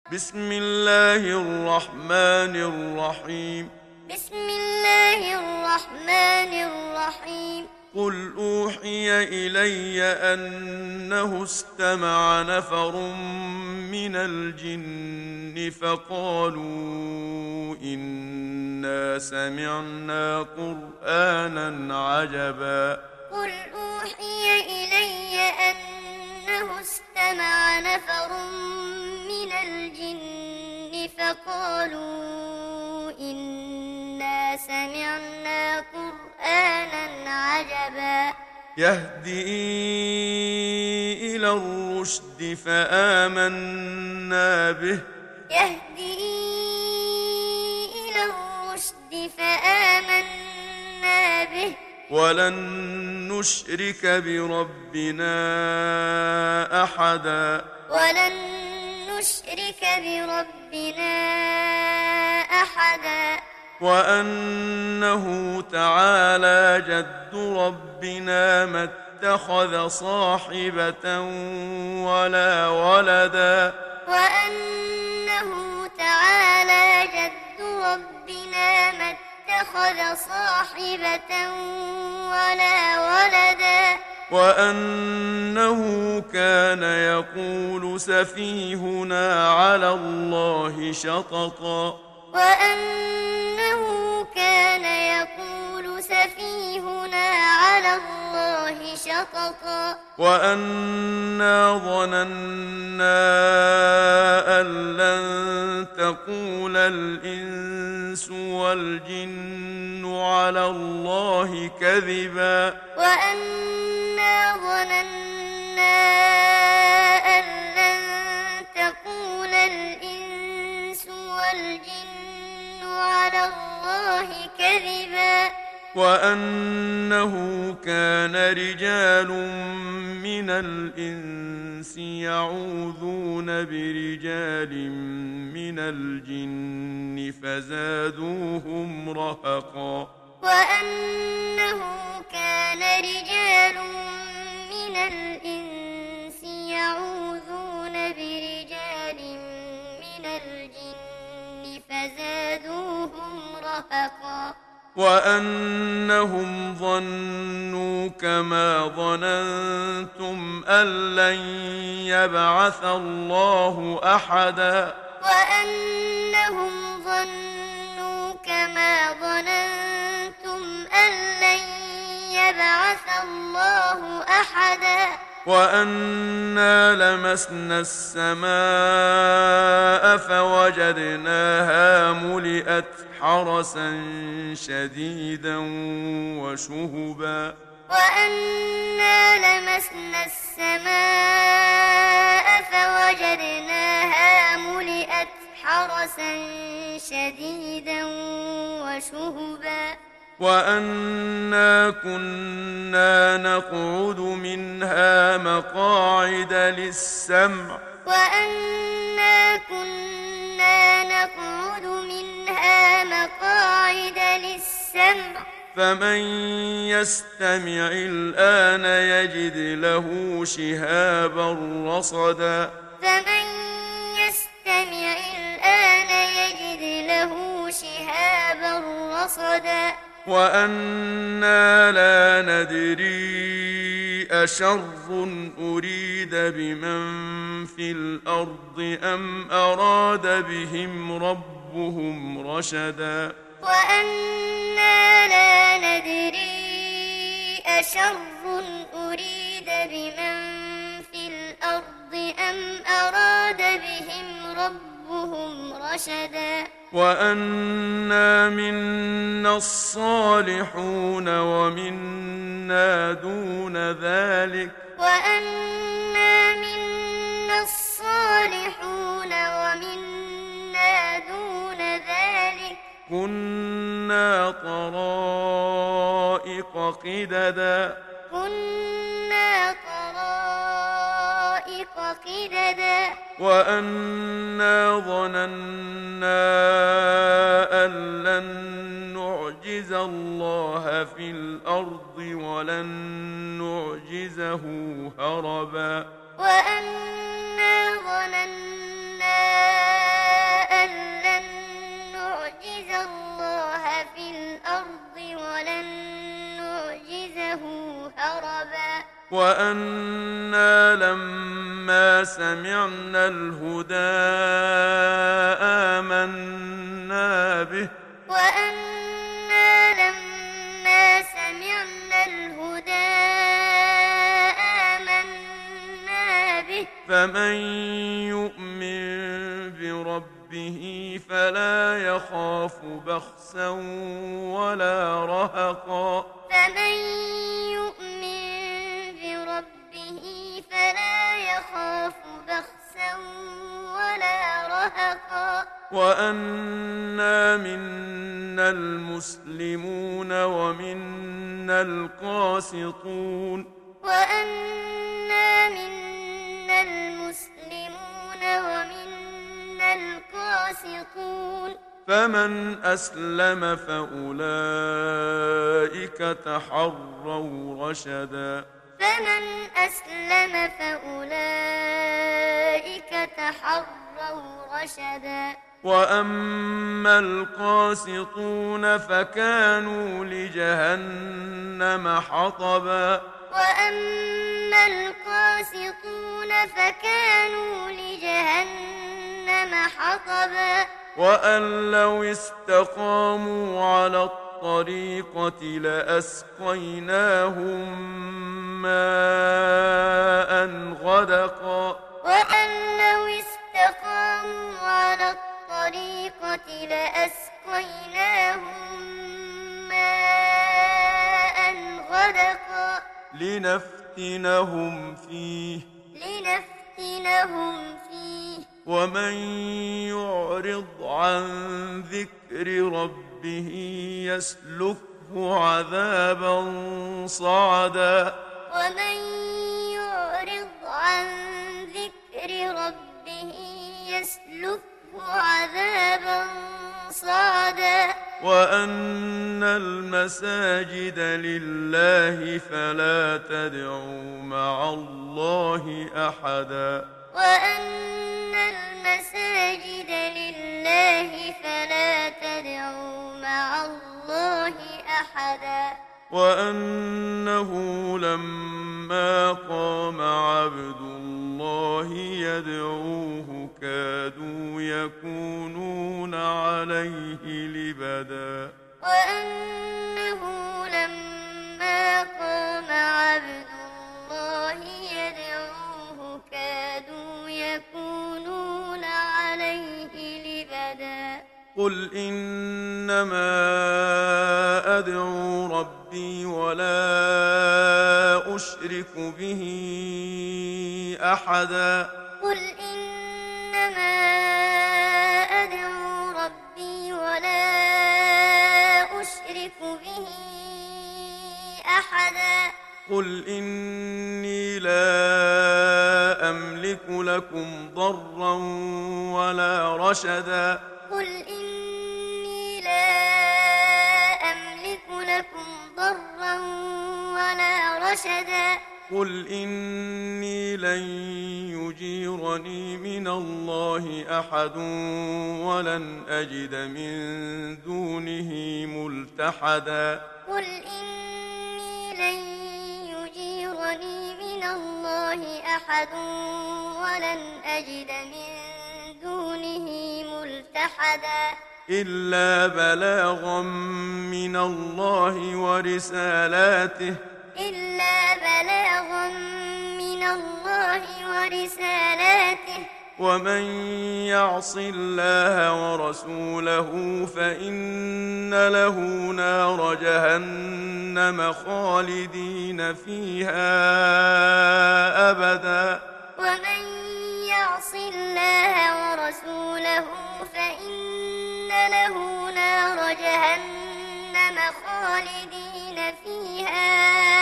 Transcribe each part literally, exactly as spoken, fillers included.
بسم الله الرحمن الرحيم بسم الله الرحمن الرحيم قل أوحي إلي أنه استمع نفر من الجن فقالوا إنا سمعنا قرآنا عجبا قل أوحي إلي أنه استمع نفر من الجن فقالوا إنا سمعنا قرآنا عجبا يهدي إلى الرشد فآمنا به يهدي إلى الرشد فآمنا به ولن نشرك بربنا أحدا ولن نشرك بربنا أحدا وأنه تعالى جد ربنا ما اتخذ صاحبة ولا ولدا وأنه تعالى جد ربنا ما اتخذ صاحبة ولا ولدا وأنه كان يقول سفيهنا على الله شططا وأنه كان يقول سفيهنا على الله شططا وأنا ظننا أن لن تقول الإنس والجن على الله كذبا وأنا ظننا أن لن تقول الإنس والجن على الله كذبا وأنه كان رجال من الإنس يعوذون برجال من الجن فزادوهم رهقا وأنه كان رجال من الإنس يعوذون برجال من الجن فزادوهم رهقا وأنهم ظنوا كما ظننتم أن لن يبعث الله أحدا وأنهم ظنوا كما ظننتم أن لن يبعث الله أحدا وأنا لمسنا السماء فوجدناها ملئت حرسا شديدا وشهبا وأنا لمسنا السماء فوجدناها ملئت حرسا شديدا وشهبا وأنا كنا نقعد منها مقاعد للسمع وأنا كنا نقعد منها مقاعد للسمع فمن يستمع الآن يجد له شهابا رصدا فمن يستمع الآن يجد له شهابا رصدا وأنا لا ندري أشر أريد بمن في الأرض أم أراد بهم ربهم رشدا وأنا لا ندري أشر أريد بمن في الأرض أم أراد بهم ربهم رشدا وأنا منا الصالحون ومنا دون ذلك وأنا منا الصالحون ومنا دون ذلك كنا طرائق قددا كنا طرائق قددا وأنا ظننا أن لن نعجز الله في الأرض ولن نعجزه هربا وأنا ظننا وأنا لما سمعنا الهدى آمنا به وأنا لما سمعنا الهدى آمنا به فمن يؤمن بربه فلا يخاف بخسا ولا رهقا فمن يؤمن بربه فلا يخاف بخسا ولا رهقا وأنا منا المسلمون ومنا القاسطون وأنا منا المسلمون ومنا القاسطون فمن أسلم فأولئك تحروا رشدا فمن أسلم فأولئك تحروا رشدا وأما القاسطون فكانوا لجهنم حطبا وأما القاسطون فكانوا لجهنم حطبا وأن لو استقاموا على الطريقة لأسقيناهم ماء غدقا وأن لو استقاموا على الطريقة لأسقيناهم ماء غدقا لنفتنهم فيه لنفتنهم فيه ومن يعرض عن ذكر ربه يسلكه عذابا صعدا ومن يعرض عن ذكر ربه يسلكه عذابا صعدا وأن المساجد لله فلا تدعوا مع الله أحدا وأن المساجد لله فلا تدعوا مع الله أحدا وأنه لما قام عبد الله يدعوه كادوا يكونون عليه لبدا وأنه لما قام عبد الله يدعوه كادوا يكونون عليه لبدا قل إنما أدعو ربي ولا أشرك به أحدا قل إنما أدعو ربي ولا أشرك به أحدا قل إني لا أملك لكم ضرا ولا رشدا قل إني لا أملك لكم ضرا ولا رشدا قل إني لن يجيرني من الله أحد ولن أجد من دونه ملتحدا قل إني لن يجيرني من الله أحد ولن أجد من دونه ملتحدا إلا بلاغا من الله ورسالاته إلا بلاغا من الله ورسالاته ومن يعص الله ورسوله فإن له نار جهنم خالدين فيها أبدا ومن يعص الله ورسوله فإن له نار جهنم خالدين فيها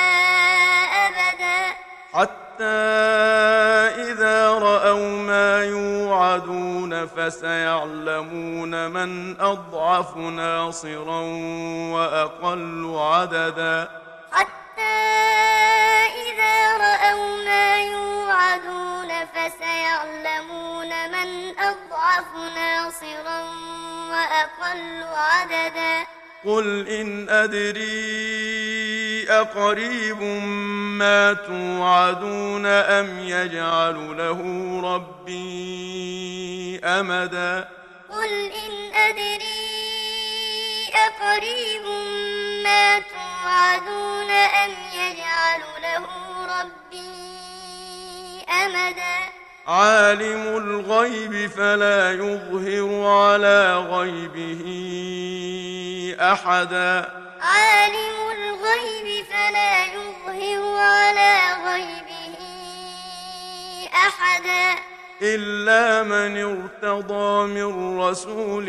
أبدا حتى إذا رأوا ما يوعدون فسيعلمون من أضعف ناصرا وأقل عددا حتى إذا رأوا ما يوعدون فسيعلمون من أضعف ناصرا وأقل عددا قل إن أدري أقريب ما توعدون أم يجعل له ربي أمدا قل إن أدري أقريب ما توعدون أم يجعل له ربي أمدا عالم الغيب فلا يظهر على غيبه أحدا عالم الغيب فلا يظهر على غيبه أحدا إلا من ارتضى من رسول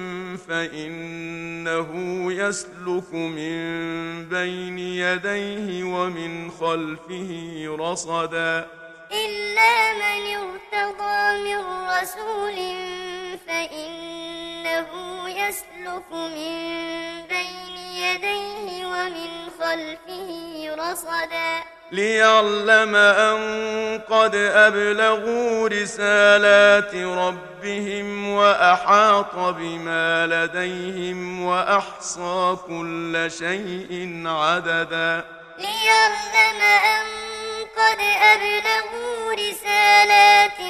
فإنه يسلك من بين يديه ومن خلفه رصدا إلا من ارتضى من رسول فإنه يسلك من بين يديه ومن خلفه رصدا ليعلم أن قد أبلغوا رسالات ربهم وأحاط بما لديهم وأحصى كل شيء عددا ليعلم أن قد أبلغوا رسالات